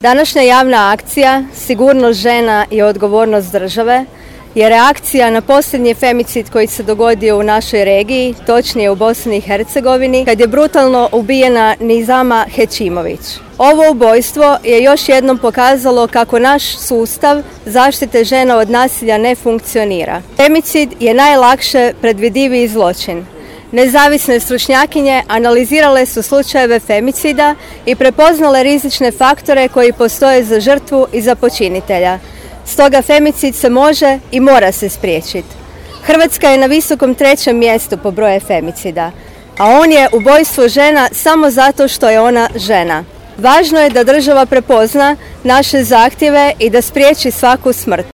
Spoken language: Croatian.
Današnja javna akcija Sigurnost žena i odgovornost države je reakcija na posljednji femicid koji se dogodio u našoj regiji, točnije u Bosni i Hercegovini, kad je brutalno ubijena Nizama Hećimović. Ovo ubojstvo je još jednom pokazalo kako naš sustav zaštite žena od nasilja ne funkcionira. Femicid je najlakše predvidiviji zločin. Nezavisne stručnjakinje analizirale su slučajeve femicida i prepoznale rizične faktore koji postoje za žrtvu i za počinitelja. Stoga femicid se može i mora se spriječiti. Hrvatska je na visokom 3. mjestu po broju femicida, a on je ubojstvo žena samo zato što je ona žena. Važno je da država prepozna naše zahtjeve i da spriječi svaku smrt.